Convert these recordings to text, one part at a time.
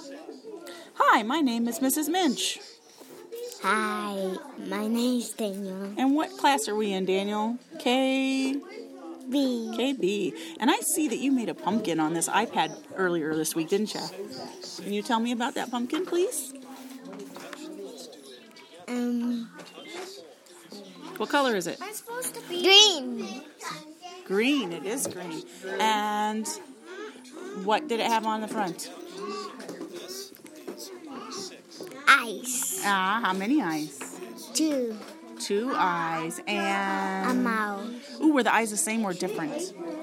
Hi, my name is Mrs. Minch. Hi, my name's Daniel. And what class are we in, Daniel? KB. B. And I see that you made a pumpkin on this iPad earlier this week, didn't you? Can you tell me about that pumpkin, please? What color is it? I'm supposed to be green. Green, it is green. And what did it have on the front? Eyes. How many eyes? 2. 2 eyes. And A mouth. Ooh, were the eyes the same or different?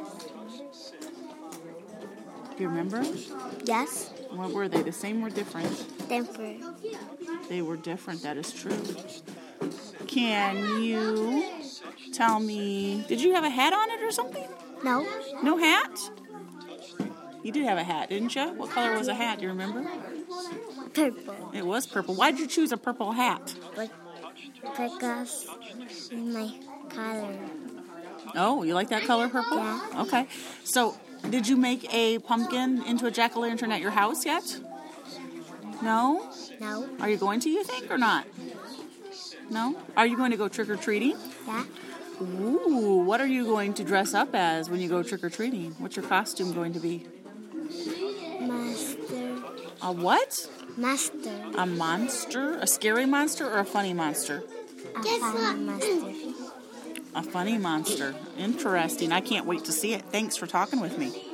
Do you remember? Yes. What were they? The same or different? Different. They were different, that is true. Can you tell me, did you have a hat on it or something? No. No hat? You did have a hat, didn't you? What color was the hat? Do you remember? Purple. It was purple. Why did you choose a purple hat? Because it's my color. Oh, you like that color purple? Yeah. Okay. So, did you make a pumpkin into a jack-o'-lantern at your house yet? No? No. Are you going to, you think, or not? No? Are you going to go trick-or-treating? Yeah. Ooh, what are you going to dress up as when you go trick-or-treating? What's your costume going to be? Master. A what? Master. A monster? A scary monster or a funny monster? A funny master. A funny monster. Interesting. I can't wait to see it. Thanks for talking with me.